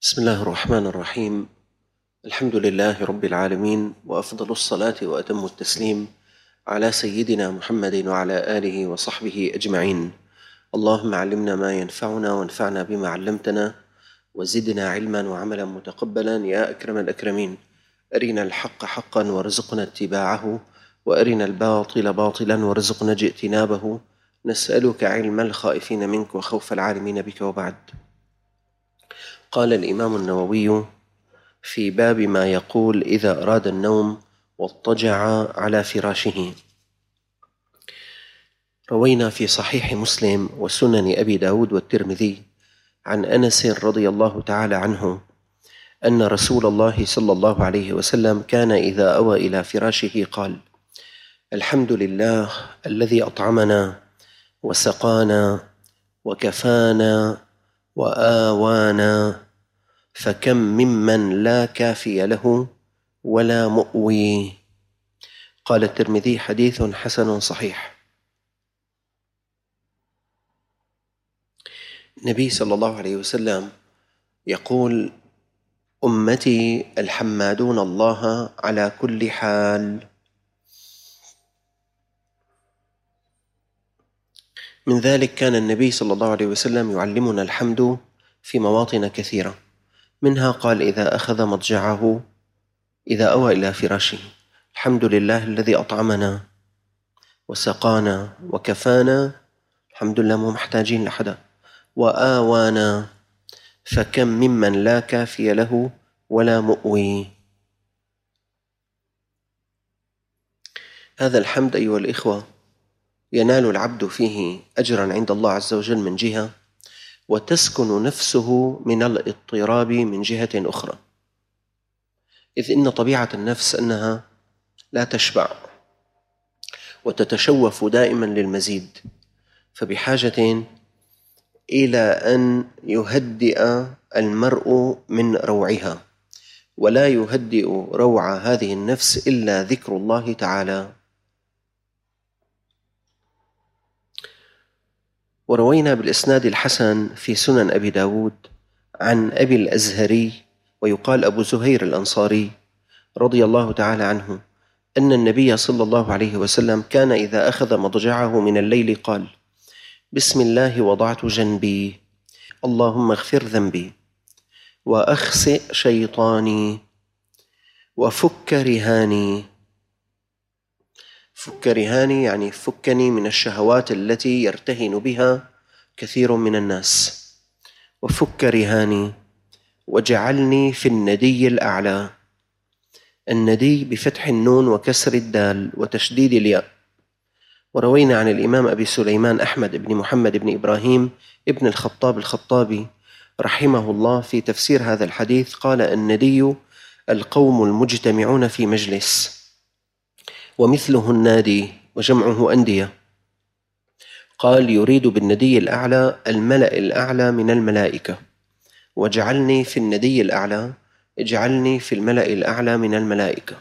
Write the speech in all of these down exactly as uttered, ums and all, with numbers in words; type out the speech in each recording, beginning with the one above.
بسم الله الرحمن الرحيم. الحمد لله رب العالمين، وأفضل الصلاة وأتم التسليم على سيدنا محمد وعلى آله وصحبه أجمعين. اللهم علمنا ما ينفعنا وانفعنا بما علمتنا وزدنا علما وعملا متقبلا يا أكرم الأكرمين. أرنا الحق حقا وارزقنا اتباعه، وأرنا الباطل باطلا وارزقنا اجتنابه. نسألك علم الخائفين منك وخوف العالمين بك، وبعد. قال الإمام النووي في باب ما يقول إذا أراد النوم واضطجع على فراشه: روينا في صحيح مسلم وسنن أبي داود والترمذي عن أنس رضي الله تعالى عنه أن رسول الله صلى الله عليه وسلم كان إذا أوى إلى فراشه قال: الحمد لله الذي أطعمنا وسقانا وكفانا وآوانا، فكم ممن لا كافي له ولا مؤوي. قال الترمذي: حديث حسن صحيح. النبي صلى الله عليه وسلم يقول: أمتي الحمادون الله على كل حال. من ذلك كان النبي صلى الله عليه وسلم يعلمنا الحمد في مواطن كثيرة، منها قال: إذا أخذ مضجعه، إذا أوى إلى فراشه: الحمد لله الذي أطعمنا وسقانا وكفانا، الحمد لله مو محتاجين لحدا، وآوانا، فكم ممن لا كافي له ولا مؤوي. هذا الحمد أيها الإخوة ينال العبد فيه أجرا عند الله عز وجل من جهة، وتسكن نفسه من الاضطراب من جهة أخرى، إذ إن طبيعة النفس أنها لا تشبع وتتشوف دائما للمزيد، فبحاجة إلى أن يهدئ المرء من روعها، ولا يهدئ روع هذه النفس إلا ذكر الله تعالى. وروينا بالإسناد الحسن في سنن أبي داود عن أبي الأزهري، ويقال أبو زهير الأنصاري رضي الله تعالى عنه، أن النبي صلى الله عليه وسلم كان إذا أخذ مضجعه من الليل قال: بسم الله وضعت جنبي، اللهم اغفر ذنبي وأخسئ شيطاني وفك رهاني. فك رهاني يعني فكني من الشهوات التي يرتهن بها كثير من الناس، وفك رهاني واجعلني في الندي الأعلى. الندي بفتح النون وكسر الدال وتشديد الياء. وروينا عن الإمام أبي سليمان أحمد بن محمد بن إبراهيم ابن الخطاب الخطابي رحمه الله في تفسير هذا الحديث قال: الندي القوم المجتمعون في مجلس، ومثله النادي وجمعه أندية. قال: يريد بالندي الأعلى الملأ الأعلى من الملائكة، واجعلني في الندي الأعلى، اجعلني في الملأ الأعلى من الملائكة.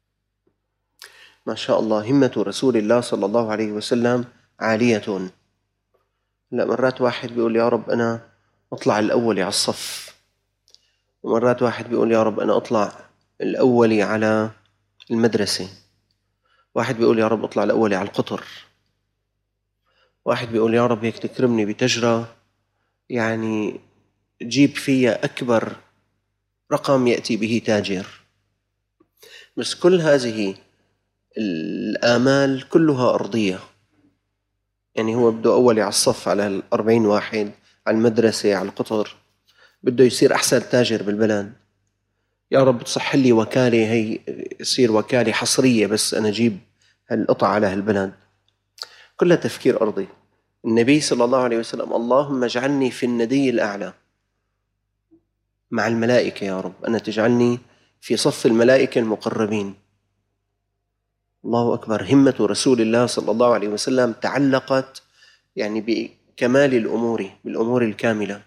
ما شاء الله، همة رسول الله صلى الله عليه وسلم عالية. لا، مرات واحد بيقول: يا رب أنا أطلع الأول على الصف، ومرات واحد بيقول: يا رب أنا أطلع الأول على المدرسة، واحد بيقول: يا رب أطلع الأول على القطر، واحد بيقول: يا رب هيك تكرمني بتجرة يعني جيب فيها أكبر رقم يأتي به تاجر. بس كل هذه الآمال كلها أرضية، يعني هو بده أولي على الصف على الأربعين واحد، على المدرسة، على القطر، بده يصير أحسن تاجر بالبلد. يا رب تصح لي وكالة، هي يصير وكالة حصرية بس أنا أجيب هالقطع على هالبلد. كلها تفكير أرضي. النبي صلى الله عليه وسلم: اللهم اجعلني في الندي الأعلى مع الملائكة، يا رب أنا تجعلني في صف الملائكة المقربين. الله أكبر. همة رسول الله صلى الله عليه وسلم تعلقت يعني بكمال الأمور، بالأمور الكاملة.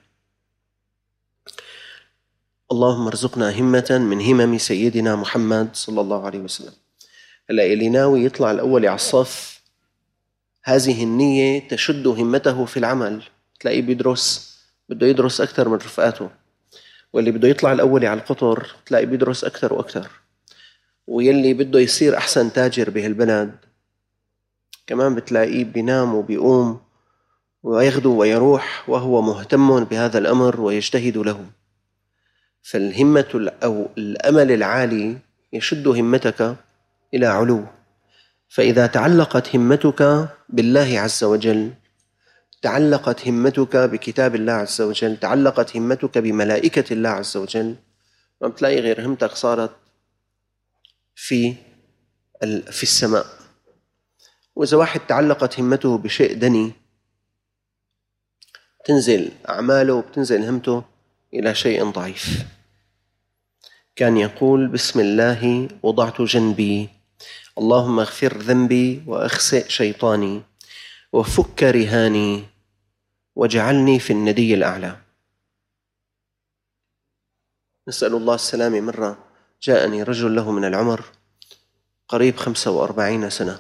اللهم ارزقنا همة من همم سيدنا محمد صلى الله عليه وسلم. هلأ اللي ناوي يطلع الأول على الصف، هذه النية تشد همته في العمل. تلاقيه بيدرس، بده يدرس أكثر من رفقاته، واللي بده يطلع الأول على القطر تلاقي بيدرس أكثر وأكثر، ويلي بده يصير أحسن تاجر بهالبلد كمان بتلاقيه بينام وبيقوم ويغدو ويروح وهو مهتم بهذا الأمر ويجتهد له. فالهمة أو الأمل العالي يشد همتك إلى علو. فإذا تعلقت همتك بالله عز وجل، تعلقت همتك بكتاب الله عز وجل، تعلقت همتك بملائكة الله عز وجل، ما بتلاقي غير همتك صارت في في السماء. وإذا واحد تعلقت همته بشيء دني تنزل أعماله وبتنزل همته إلى شيء ضعيف. كان يقول: بسم الله وضعت جنبي، اللهم اغفر ذنبي وأخسئ شيطاني وفك رهاني واجعلني في الندي الأعلى. نسأل الله السلامة. مرة جاءني رجل له من العمر قريب خمسة وأربعين سنة،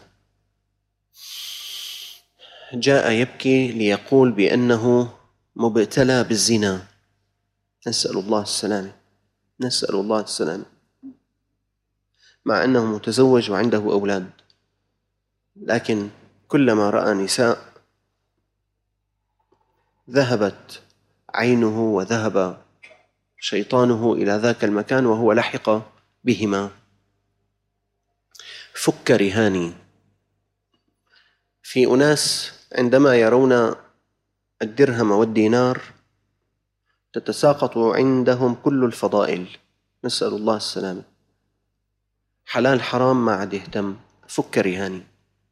جاء يبكي ليقول بأنه مبتلى بالزنا. نسأل الله السلامة، نسأل الله السلامة، مع أنه متزوج وعنده أولاد، لكن كلما رأى نساء ذهبت عينه وذهب شيطانه إلى ذاك المكان وهو لحق بهما. فك رهاني. في أناس عندما يرون الدرهم والدينار تتساقط عندهم كل الفضائل، نسأل الله السلامة. حلال حرام ما عاد يهتم. فك رهاني.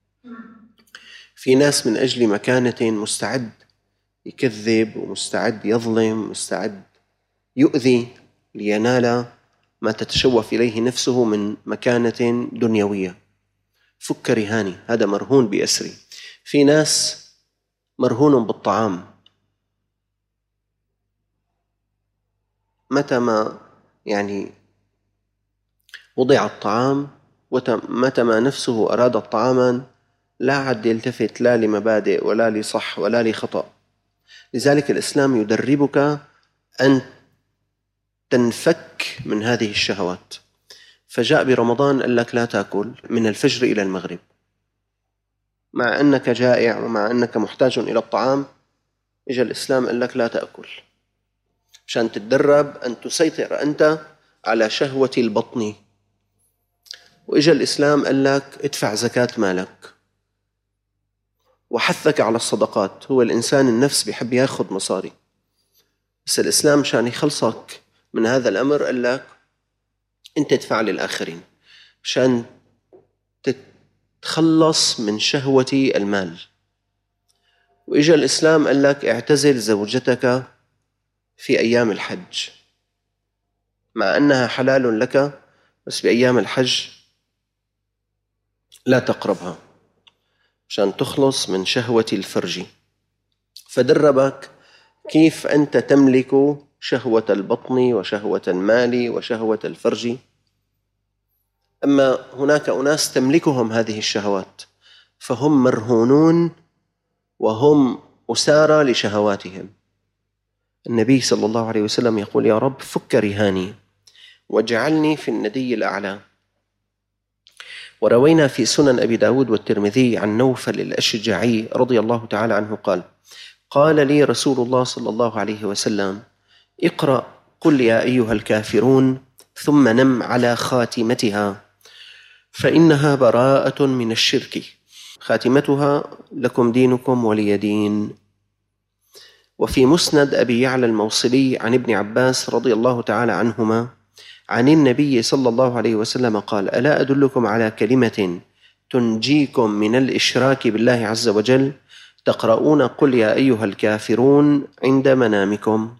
في ناس من أجل مكانة مستعد يكذب ومستعد يظلم، مستعد يؤذي لينال ما تتشوف إليه نفسه من مكانة دنيوية. فك رهاني، هذا مرهون بأسري. في ناس مرهون بالطعام، متى ما يعني وضع الطعام ومتى ما نفسه أراد الطعاما لا عد يلتفت لا لمبادئ ولا لصح ولا لخطأ. لذلك الإسلام يدربك أن تنفك من هذه الشهوات. فجاء برمضان قال لك لا تأكل من الفجر إلى المغرب، مع أنك جائع ومع أنك محتاج إلى الطعام. إجا الإسلام قال لك لا تأكل عشان تتدرب أن تسيطر أنت على شهوة البطن. وإجا الإسلام قال لك ادفع زكاة مالك، وحثك على الصدقات. هو الإنسان النفس بيحب ياخذ مصاري، بس الإسلام عشان يخلصك من هذا الأمر قال لك أنت تدفع للآخرين عشان تتخلص من شهوة المال. وإجا الإسلام قال لك اعتزل زوجتك في أيام الحج، مع أنها حلال لك، بس بأيام الحج لا تقربها عشان تخلص من شهوة الفرج. فدربك كيف أنت تملك شهوة البطن وشهوة المال وشهوة الفرج. أما هناك أناس تملكهم هذه الشهوات فهم مرهونون وهم أسارى لشهواتهم. النبي صلى الله عليه وسلم يقول: يا رب فك رهاني واجعلني في الندي الأعلى. وروينا في سنن أبي داود والترمذي عن نوفل الأشجعي رضي الله تعالى عنه قال: قال لي رسول الله صلى الله عليه وسلم: اقرأ قل يا أيها الكافرون ثم نم على خاتمتها فإنها براءة من الشرك، خاتمتها لكم دينكم ولي دين. وفي مسند أبي يعلى الموصلي عن ابن عباس رضي الله تعالى عنهما عن النبي صلى الله عليه وسلم قال: ألا أدلكم على كلمة تنجيكم من الإشراك بالله عز وجل؟ تقرؤون قل يا أيها الكافرون عند منامكم.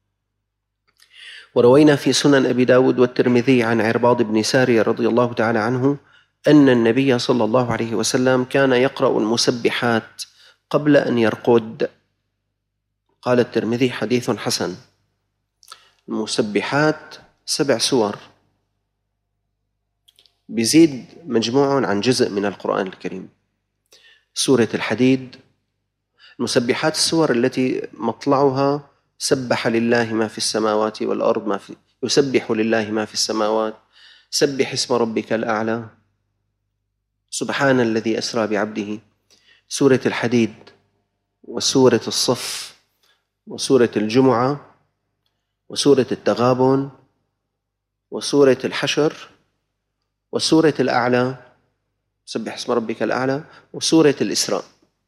وروينا في سنن أبي داود والترمذي عن عرباض بن سارية رضي الله تعالى عنه أن النبي صلى الله عليه وسلم كان يقرأ المسبحات قبل أن يرقد. قال الترمذي: حديث حسن. المسبحات سبع سور بيزيد مجموع عن جزء من القرآن الكريم. سورة الحديد. المسبحات السور التي مطلعها سبح لله ما في السماوات والأرض، ما في يسبح لله ما في السماوات، سبح اسم ربك الأعلى، سبحان الذي أسرى بعبده، سورة الحديد وسورة الصف وسورة الجمعة وسورة التغابن وسورة الحشر وسورة الأعلى، سبح اسم ربك الأعلى، وسورة الإسراء.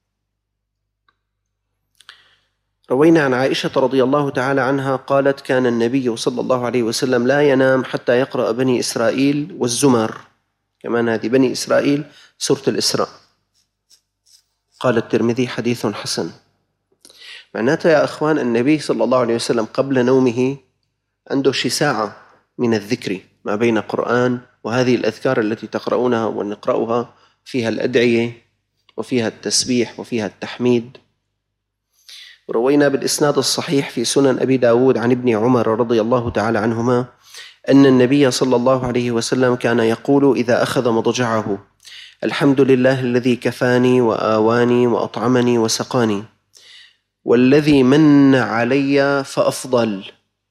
روينا عن عائشة رضي الله تعالى عنها قالت: كان النبي صلى الله عليه وسلم لا ينام حتى يقرأ بني إسرائيل والزمر، كمان هذه بني إسرائيل سورة الإسراء. قال الترمذي: حديث حسن. معناته يا أخوان النبي صلى الله عليه وسلم قبل نومه عنده شي ساعة من الذكر ما بين قرآن وهذه الأذكار التي تقرؤونها ونقرأها، فيها الأدعية وفيها التسبيح وفيها التحميد. روينا بالإسناد الصحيح في سنن أبي داود عن ابن عمر رضي الله تعالى عنهما أن النبي صلى الله عليه وسلم كان يقول إذا أخذ مضجعه: الحمد لله الذي كفاني وآواني وأطعمني وسقاني، والذي من علي فأفضل،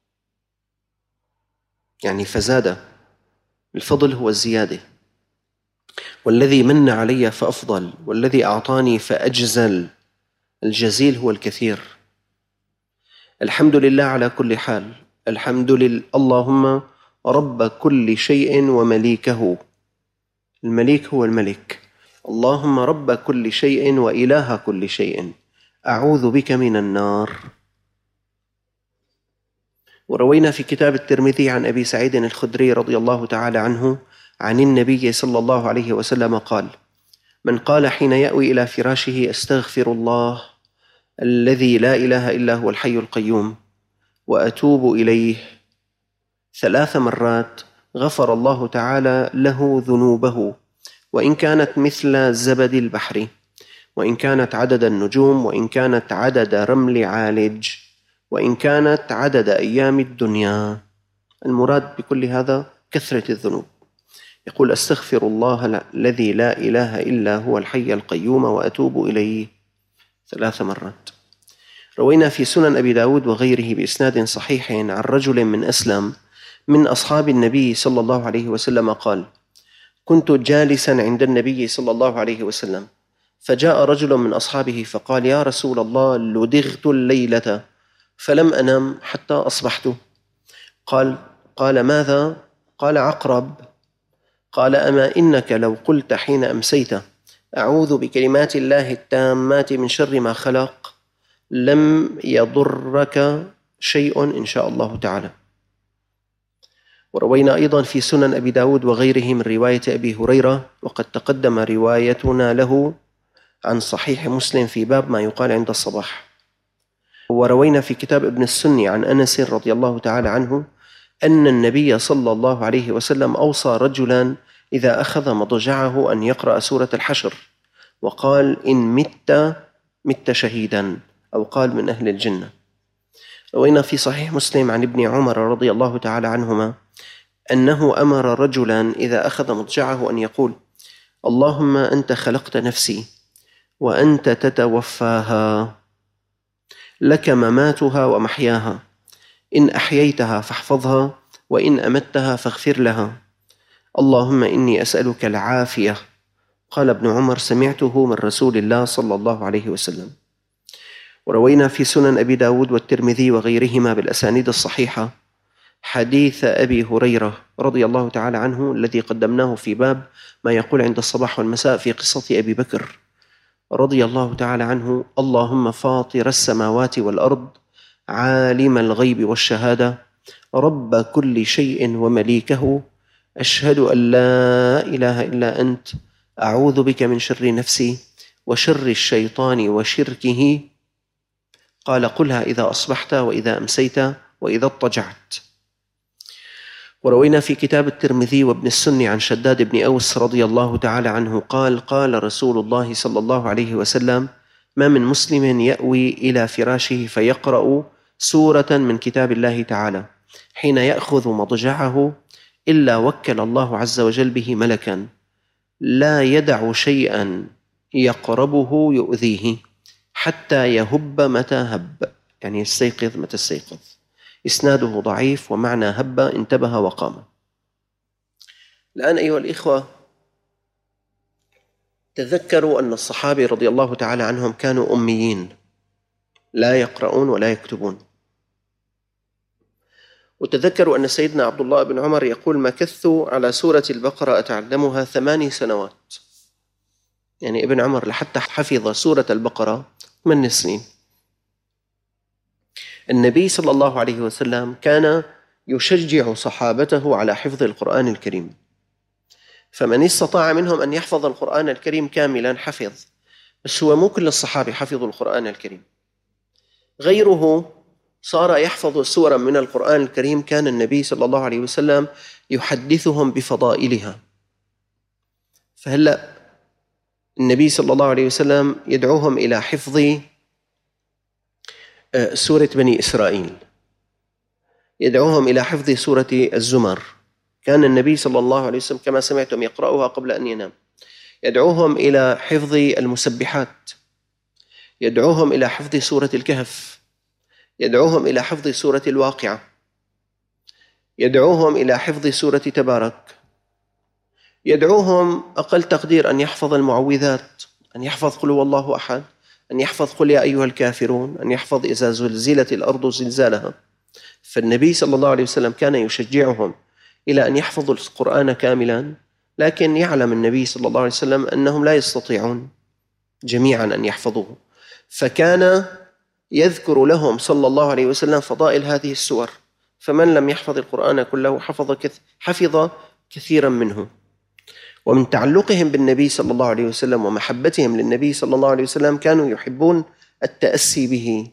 يعني فزاد، الفضل هو الزيادة، والذي من علي فأفضل، والذي أعطاني فأجزل، الجزيل هو الكثير. الحمد لله على كل حال، الحمد لله اللهم رب كل شيء ومليكه، المليك هو الملك، اللهم رب كل شيء وإله كل شيء، أعوذ بك من النار. وروينا في كتاب الترمذي عن أبي سعيد الخدري رضي الله تعالى عنه عن النبي صلى الله عليه وسلم قال: من قال حين يأوي إلى فراشه: أستغفر الله الذي لا إله إلا هو الحي القيوم وأتوب إليه، ثلاث مرات، غفر الله تعالى له ذنوبه، وإن كانت مثل زبد البحر، وإن كانت عدد النجوم، وإن كانت عدد رمل عالج، وإن كانت عدد أيام الدنيا. المراد بكل هذا كثرة الذنوب. يقول: أستغفر الله الذي لا إله إلا هو الحي القيوم وأتوب إليه، ثلاث مرات. روينا في سنن أبي داود وغيره بإسناد صحيح عن رجل من أسلم من أصحاب النبي صلى الله عليه وسلم قال: كنت جالسا عند النبي صلى الله عليه وسلم، فجاء رجل من أصحابه فقال: يا رسول الله، لدغت الليلة فلم أنم حتى أصبحت. قال قال ماذا؟ قال: عقرب. قال: أما إنك لو قلت حين أمسيت: أعوذ بكلمات الله التامات من شر ما خلق، لم يضرك شيء إن شاء الله تعالى. وروينا أيضا في سنن أبي داود وغيره من رواية أبي هريرة، وقد تقدم روايتنا له عن صحيح مسلم في باب ما يقال عند الصباح. وروينا في كتاب ابن السني عن أنس رضي الله تعالى عنه أن النبي صلى الله عليه وسلم أوصى رجلا إذا أخذ مضجعه أن يقرأ سورة الحشر، وقال: إن مت مت شهيدا، أو قال من أهل الجنة. روينا في صحيح مسلم عن ابن عمر رضي الله تعالى عنهما أنه أمر رجلا إذا أخذ مضجعه أن يقول: اللهم أنت خلقت نفسي وأنت تتوفاها، لك مماتها ومحياها، إن أحييتها فاحفظها، وإن أمتها فاغفر لها، اللهم إني أسألك العافية. قال ابن عمر: سمعته من رسول الله صلى الله عليه وسلم. وروينا في سنن أبي داود والترمذي وغيرهما بالأسانيد الصحيحة حديث أبي هريرة رضي الله تعالى عنه الذي قدمناه في باب ما يقول عند الصباح والمساء في قصة أبي بكر رضي الله تعالى عنه: اللهم فاطر السماوات والأرض، عالم الغيب والشهادة، رب كل شيء ومليكه، أشهد أن لا إله إلا أنت، أعوذ بك من شر نفسي وشر الشيطان وشركه. قال: قلها إذا أصبحت وإذا أمسيت وإذا اضطجعت. وروينا في كتاب الترمذي وابن السني عن شداد بن أوس رضي الله تعالى عنه قال: قال رسول الله صلى الله عليه وسلم: ما من مسلم يأوي إلى فراشه فيقرأ سورة من كتاب الله تعالى حين يأخذ مضجعه إلا وكل الله عز وجل به ملكا لا يدع شيئا يقربه يؤذيه حتى يهب متى هب، يعني يستيقظ متى استيقظ. إسناده ضعيف ومعنى هب انتبه وقام. الآن أيها الإخوة، تذكروا أن الصحابة رضي الله تعالى عنهم كانوا أميين، لا يقرؤون ولا يكتبون. وتذكروا أن سيدنا عبد الله بن عمر يقول: مكثت على سورة البقرة أتعلمها ثماني سنوات. يعني ابن عمر لحتى حفظ سورة البقرة ثمان سنين. النبي صلى الله عليه وسلم كان يشجع صحابته على حفظ القرآن الكريم، فمن استطاع منهم أن يحفظ القرآن الكريم كاملا حفظ. بس هو مو كل الصحابة حفظوا القرآن الكريم، غيره صار يحفظ سورا من القرآن الكريم. كان النبي صلى الله عليه وسلم يحدثهم بفضائلها. فهلأ النبي صلى الله عليه وسلم يدعوهم إلى حفظ سورة بني إسرائيل، يدعوهم إلى حفظ سورة الزمر. كان النبي صلى الله عليه وسلم كما سمعتم يقرأها قبل أن ينام. يدعوهم إلى حفظ المسبحات، يدعوهم إلى حفظ سورة الكهف، يدعوهم إلى حفظ سورة الواقعة، يدعوهم إلى حفظ سورة تبارك، يدعوهم أقل تقدير أن يحفظ المعوذات، أن يحفظ قل هو الله أحد، أن يحفظ قل يا أيها الكافرون، أن يحفظ إذا زلزلت الأرض زلزالها. فالنبي صلى الله عليه وسلم كان يشجعهم إلى أن يحفظوا القرآن كاملا، لكن يعلم النبي صلى الله عليه وسلم أنهم لا يستطيعون جميعا أن يحفظوه، فكان يذكر لهم صلى الله عليه وسلم فضائل هذه السور. فمن لم يحفظ القرآن كله حفظ حفظ كثيرا منه. ومن تعلقهم بالنبي صلى الله عليه وسلم ومحبتهم للنبي صلى الله عليه وسلم كانوا يحبون التأسي به.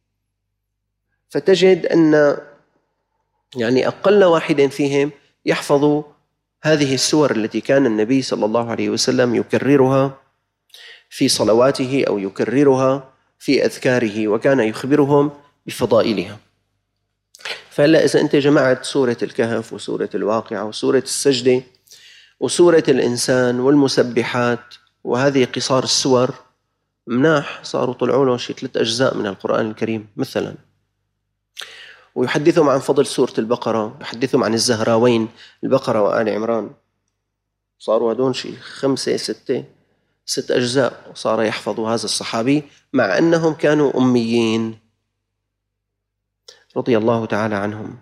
فتجد أن يعني أقل واحد فيهم يحفظ هذه السور التي كان النبي صلى الله عليه وسلم يكررها في صلواته أو يكررها في أذكاره، وكان يخبرهم بفضائلها. فهلا إذا أنت جمعت سورة الكهف وسورة الواقعة وسورة السجدة وسورة الإنسان والمسبحات وهذه قصار السور، مناح صاروا طلعوا له شيء ثلاث أجزاء من القرآن الكريم مثلا. ويحدثهم عن فضل سورة البقرة، يحدثهم عن الزهراوين البقرة وآل عمران، صاروا هدون شيء خمسة ستة ست أجزاء صار يحفظ هذا الصحابي مع أنهم كانوا أميين رضي الله تعالى عنهم.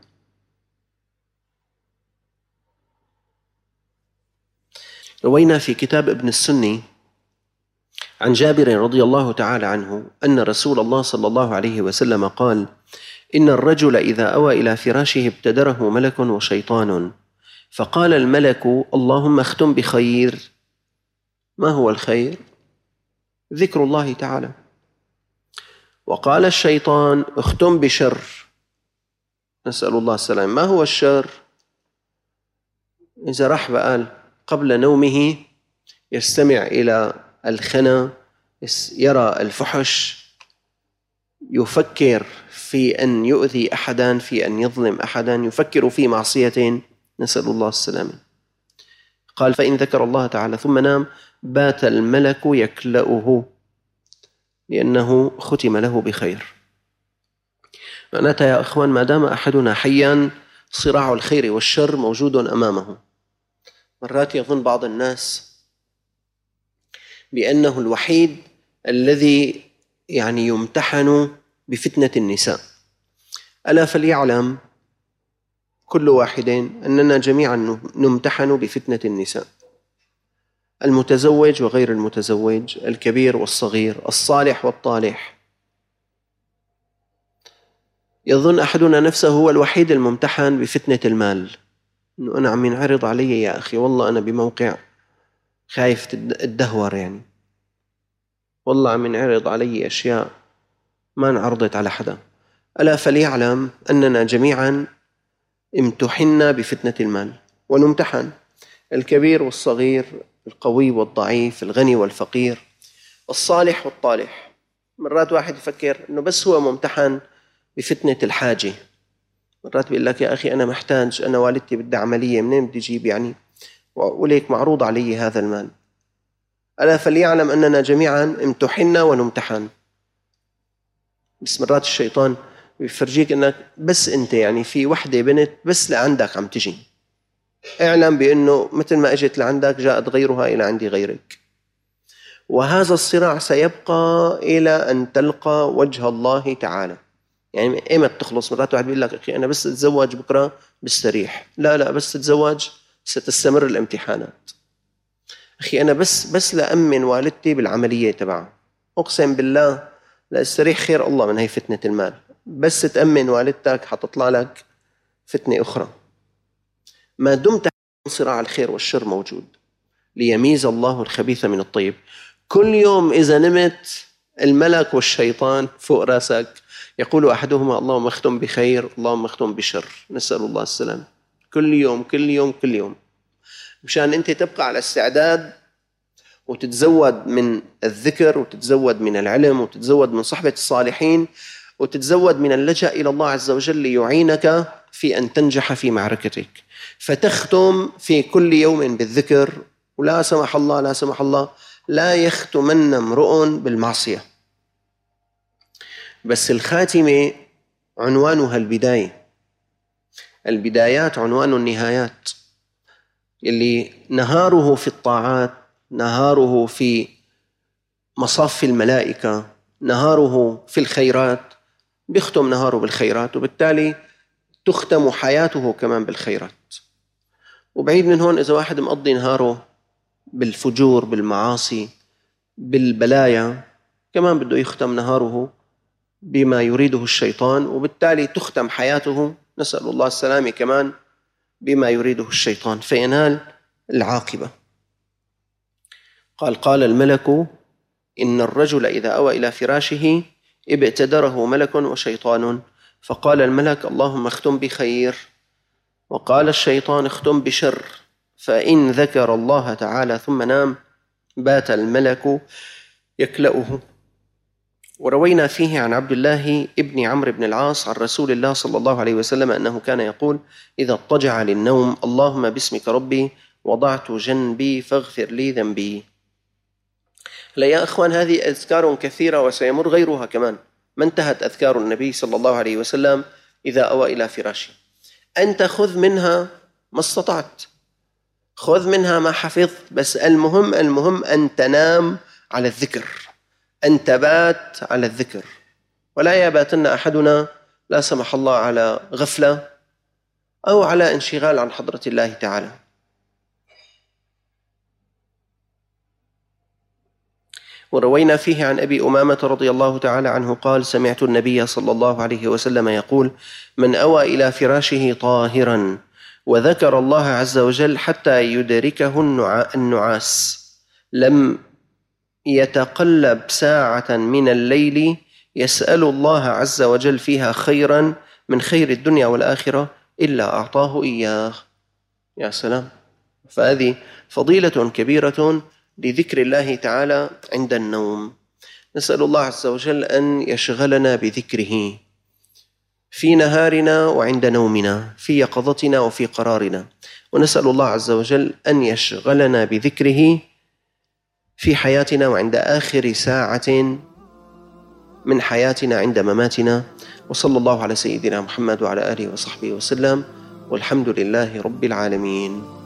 روينا في كتاب ابن السني عن جابر رضي الله تعالى عنه أن رسول الله صلى الله عليه وسلم قال: إن الرجل إذا أوى إلى فراشه ابتدره ملك وشيطان، فقال الملك: اللهم اختم بخير. ما هو الخير؟ ذكر الله تعالى. وقال الشيطان: اختم بشر. نسأل الله السلام. ما هو الشر؟ إذا رح بقال قبل نومه يستمع إلى الخنا، يرى الفحش، يفكر في أن يؤذي أحدا، في أن يظلم أحدا، يفكر في معصية، نسأل الله السلامة. قال: فإن ذكر الله تعالى ثم نام بات الملك يكلأه لأنه ختم له بخير. معناتها يا أخوان، ما دام أحدنا حيا صراع الخير والشر موجود أمامه. مرات يظن بعض الناس بأنه الوحيد الذي يعني يمتحن بفتنة النساء. ألا فليعلم كل واحد أننا جميعا نمتحن بفتنة النساء، المتزوج وغير المتزوج، الكبير والصغير، الصالح والطالح. يظن أحدنا نفسه هو الوحيد الممتحن بفتنة المال، إنه أنا عم ينعرض علي يا أخي، والله أنا بموقع خايف الدهور، يعني والله عم ينعرض علي أشياء ما انعرضت على حدا. ألا فليعلم أننا جميعا امتحنا بفتنة المال، ونمتحن الكبير والصغير، القوي والضعيف، الغني والفقير، الصالح والطالح. مرات واحد يفكر أنه بس هو ممتحن بفتنة الحاجة. مرات بيقول لك يا أخي أنا محتاج، أنا والدتي بدها عملية، منين بدي أجيب يعني، وليك معروض علي هذا المال. ألا فليعلم أننا جميعا امتحنا ونمتحن. بس مرات الشيطان بيفرجيك انك بس انت يعني في وحدة بنت بس لعندك عم تجي، اعلم بانه مثل ما اجت لعندك جاءت غيرها الى عندي غيرك. وهذا الصراع سيبقى الى ان تلقى وجه الله تعالى. يعني ايمتى تخلص؟ مرات واحد بيقول لك اخي انا بس اتزوج بكره بستريح. لا لا، بس تتزوج ستستمر الامتحانات. اخي انا بس بس لامن والدتي بالعمليه تبعها، اقسم بالله لاستريح خير الله من هي فتنه المال. بس تامن والدتك حتطلع لك فتنه اخرى. ما دمت صراع الخير والشر موجود ليميز الله الخبيث من الطيب. كل يوم اذا نمت الملك والشيطان فوق راسك يقول احدهما اللهم اختم بخير اللهم اختم بشر، نسال الله السلام. كل يوم كل يوم كل يوم، مشان انت تبقى على استعداد وتتزود من الذكر وتتزود من العلم وتتزود من صحبة الصالحين وتتزود من اللجأ إلى الله عز وجل ليعينك في أن تنجح في معركتك. فتختم في كل يوم بالذكر، ولا سمح الله لا سمح الله لا يختمن امرؤ بالمعصية. بس الخاتمة عنوانها البداية. البدايات عنوان النهايات. اللي نهاره في الطاعات، نهاره في مصاف الملائكة، نهاره في الخيرات، بيختم نهاره بالخيرات، وبالتالي تختم حياته كمان بالخيرات. وبعيد من هون إذا واحد مقضي نهاره بالفجور بالمعاصي بالبلايا، كمان بده يختم نهاره بما يريده الشيطان، وبالتالي تختم حياته نسأل الله السلامة كمان بما يريده الشيطان فينال العاقبة. قال قال الملك إن الرجل إذا أوى إلى فراشه ابتدره ملك وشيطان، فقال الملك اللهم اختم بخير، وقال الشيطان اختم بشر، فإن ذكر الله تعالى ثم نام بات الملك يكلأه. وروينا فيه عن عبد الله ابن عمرو بن العاص عن رسول الله صلى الله عليه وسلم أنه كان يقول إذا اضطجع للنوم اللهم باسمك ربي وضعت جنبي فاغفر لي ذنبي. لا يا أخوان، هذه أذكار كثيرة وسيمر غيرها كمان. ما انتهت أذكار النبي صلى الله عليه وسلم إذا أوى إلى فراشه. أنت خذ منها ما استطعت، خذ منها ما حفظت، بس المهم المهم أن تنام على الذكر، أن تبات على الذكر. ولا يباتن أحدنا لا سمح الله على غفلة أو على انشغال عن حضرة الله تعالى. وروينا فيه عن أبي أمامة رضي الله تعالى عنه قال سمعت النبي صلى الله عليه وسلم يقول من أوى إلى فراشه طاهرا وذكر الله عز وجل حتى يدركه النعاس لم يتقلب ساعة من الليل يسأل الله عز وجل فيها خيرا من خير الدنيا والآخرة إلا أعطاه إياه. يا سلام! فهذه فضيلة كبيرة لذكر الله تعالى عند النوم. نسأل الله عز وجل أن يشغلنا بذكره في نهارنا وعند نومنا، في يقظتنا وفي قرارنا. ونسأل الله عز وجل أن يشغلنا بذكره في حياتنا وعند آخر ساعة من حياتنا عند مماتنا. وصلى الله على سيدنا محمد وعلى آله وصحبه وسلم، والحمد لله رب العالمين.